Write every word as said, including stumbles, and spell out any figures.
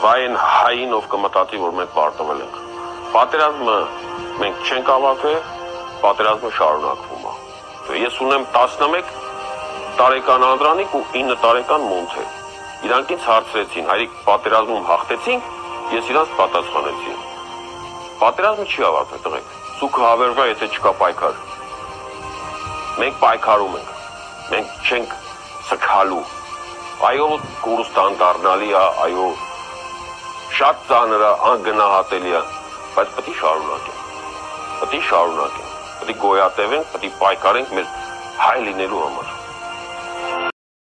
Վայն հային ով կմտածի, որ մենք պարտվել ենք։ Պատերազմը մենք չենք ավարտել, պատերազմը շարունակվում է։ Ես ունեմ տասնմեկ տարեկան անդրանիկ ու ինը տարեկան մոնթե։ Իրանք ինձ հարցրեցին, հայրիկ պատերազմում հաղթեցինք, ես իրանց պատասխանեցի։ Պատերազմը չի ավարտվել, տղեկ։ Սուքը հավերվա, եթե չկա պայքար։ Մենք պայքարում ենք։ Մենք չենք սքալու։ Այո, Կուրստան դառնալի է, այո, շատ ծանր է, անգնահատելի է, բայց պետք է շարունակենք։ Պետք է շարունակենք։ Պետք է գոյատևենք, պետք է պայքարենք մեր հայ լինելու համար։